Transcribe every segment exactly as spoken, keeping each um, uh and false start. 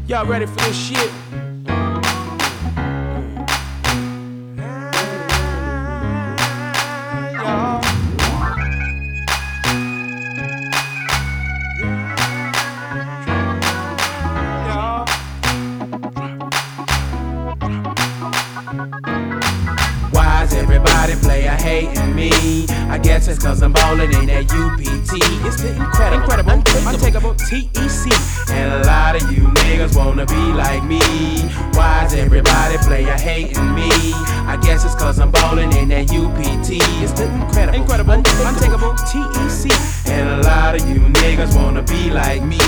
Y'all ready for this shit? Everybody player hating me. I guess it's cause I'm ballin' in that U P T. It's the incredible, incredible, untakeable T E C. And a lot of you niggas wanna be like me. Why is everybody player hating me? I guess it's cause I'm ballin' in that U P T. It's the incredible, incredible, untakeable T E C. And a lot of you niggas wanna be like me.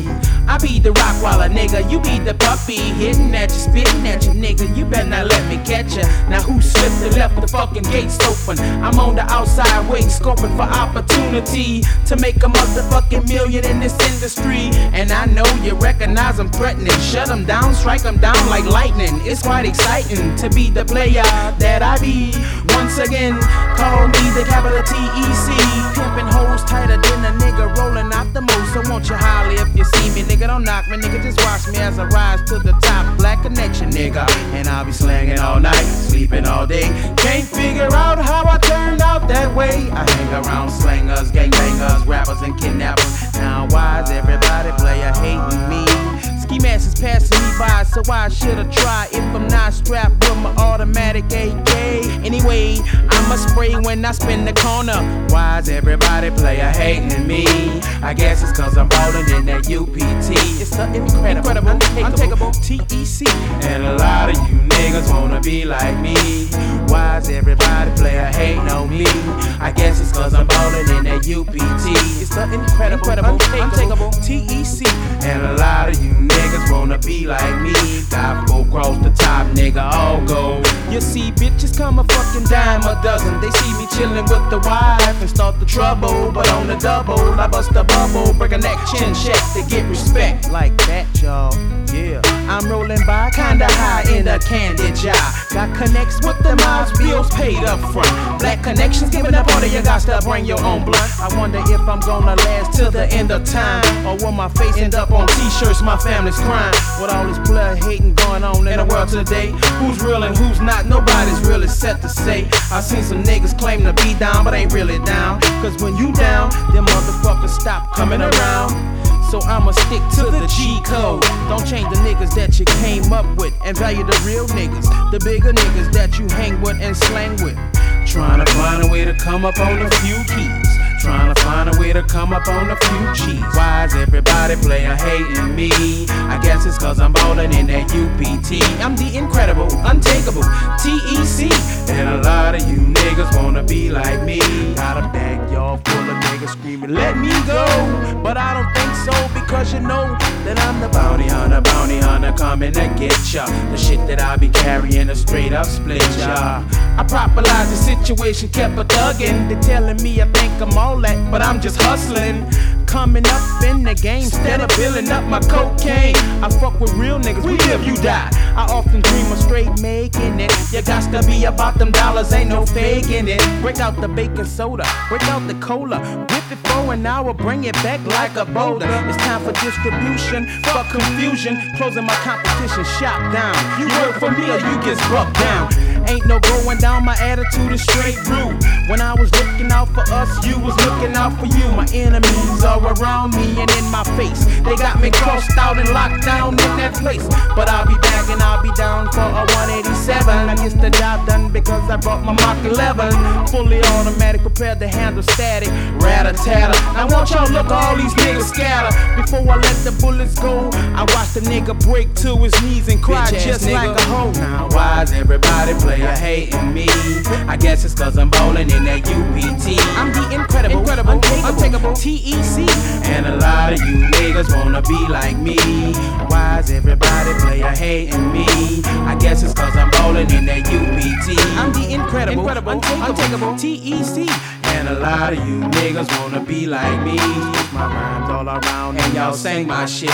I be the rock while a nigga, you be the puppy. Hitting at you, spitting at you, nigga. You better not let me catch ya. Now who slipped and left the fucking gates open? I'm on the outside waiting, scoping for opportunity to make a motherfucking million in this industry. And I know you recognize I'm threatening. Shut them down, strike them down like lightning. It's quite exciting to be the player that I be. Once again, call me the capital T E C. Pimping hoes tighter than a nigga rolling out the most. So won't you holler if you see me, nigga? Don't knock me, nigga, just watch me as I rise to the top. Black connection, nigga. And I'll be slanging all night, sleeping all day. Can't figure out how I turned out that way. I hang around slangers, gangbangers, rappers, and kidnappers. Now why is everybody player hating me? Ski masks is passing me by, so why should I try if I'm not strapped with my automatic A K? Anyway, I'ma spray when I spin the corner. Why is everybody player hating me? I guess it's cause I'm ballin' in that U P T. It's the incredible, incredible untakeable, untakeable T E C. And a lot of you niggas wanna be like me. Why is everybody player hating on me? I guess it's cause I'm ballin' in that U P T. It's the incredible, incredible untakeable T E C. And a lot of you niggas wanna be like me. Dive go cross the top, nigga, all go. You see bitches come a fucking dime a dozen. They see me chillin' with the wife and start the trouble. But on the double, I bust a bubble, break a neck, chin check to get respect. Like that, y'all, yeah. I'm rolling by kinda high in a candy jar. Got connects with the mobs, bills paid up front. Black connections giving up order, you got to bring your own blunt. I wonder if I'm gonna last till the end of time, or will my face end up on t-shirts my family's crying. With all this blood hating going on in the world today, who's real and who's not, nobody's really set to say. I seen some niggas claim to be down, but ain't really down. Cause when you down, them motherfuckers stop coming around. So I'ma stick to the G code. Don't change the niggas that you came up with, and value the real niggas, the bigger niggas that you hang with and slang with. Trying to find a way to come up on a few keys. Trying to find a way to come up on a few G's. Why is everybody player hating me? I guess it's cause I'm ballin' in that U P T. I'm the incredible, untakeable T E C. And a lot of you niggas wanna be like me. Got a backyard full of niggas screaming, let me go. But I don't think so, because you know that I'm the bounty hunter, bounty hunter coming to get ya. The shit that I be carrying a straight up split ya. I popularized the situation, kept a thuggin'. They telling me I think I'm all that, but I'm just hustling. Coming up in the game, instead of building up my cocaine. I fuck with real niggas, we live, you die. I often dream of straight making it. You got to be about them dollars, ain't no faking it. Break out the baking soda, break out the cola. Whip it for an hour, bring it back like a boulder. It's time for distribution, fuck confusion. Closing my competition shop down. You work for me or you get struck down. Ain't no going down, my attitude is straight blue. When I was looking out for us, you was looking out for you. My enemies are around me and in my face. They got me crossed out and locked down in that place. But I'll be back and I'll be down for a one eighty-seven. I get the job done because I brought my Mach eleven. Fully automatic, prepared to handle static. Rat-a-tatter. Now won't y'all look all these niggas scatter. Before I let the bullets go, I watch the nigga break to his knees and cry bitch just like a hoe. Now why is everybody player hating me? I guess it's cause I'm ballin' in that U P T. I'm the incredible, incredible untakeable, untakeable T E C. And a lot of you niggas wanna be like me. Why is everybody player hating me? I guess it's cause I'm ballin' in that U P T. I'm the incredible, incredible untakeable, untakeable T E C. And a lot of you niggas wanna be like me. My rhymes all around and y'all sing my shit.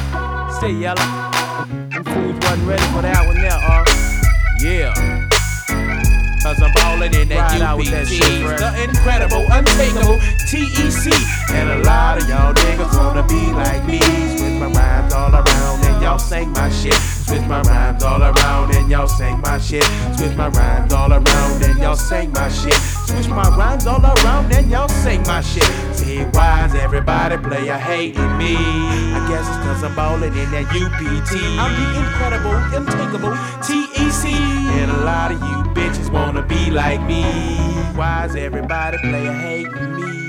Stay yellow. Them fools wasn't ready for that one there, uh. Yeah. Cause I'm ballin' in that U P T. The incredible, untakeable T E C. And a lot of y'all niggas wanna be like me. With my rhymes all around and y'all sing sang my shit. Switch my rhymes all around and y'all sang my shit. Switch my rhymes all around and y'all sang my shit. See, why's everybody player hating me? I guess it's cause I'm ballin' in that U P T. I'm the incredible, imtakeable T E C. And a lot of you bitches wanna be like me. Why's everybody player hating me?